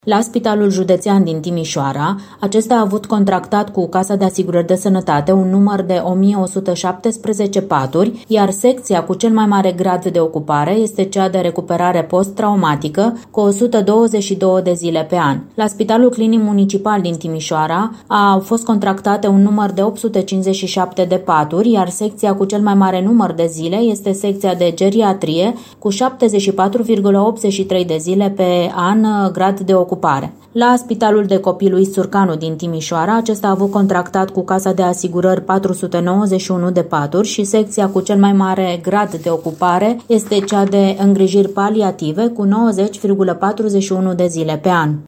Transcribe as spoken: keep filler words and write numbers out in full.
La Spitalul Județean din Timișoara, acesta a avut contractat cu Casa de Asigurări de Sănătate un număr de o mie o sută șaptesprezece paturi, iar secția cu cel mai mare grad de ocupare este cea de recuperare post-traumatică, cu o sută douăzeci și două de zile pe an. La Spitalul Clinic Municipal din Timișoara au fost contractate un număr de opt sute cincizeci și șapte de paturi, iar secția cu cel mai mare număr de zile este secția de geriatrie, cu șaptezeci și patru virgulă optzeci și trei de zile pe an grad de ocupare. La Spitalul de Copii Luis Surcanu din Timișoara, acesta a avut contractat cu Casa de Asigurări patru sute nouăzeci și unu de paturi și secția cu cel mai mare grad de ocupare este cea de îngrijiri paliative, cu nouăzeci virgulă patruzeci și unu de zile pe an.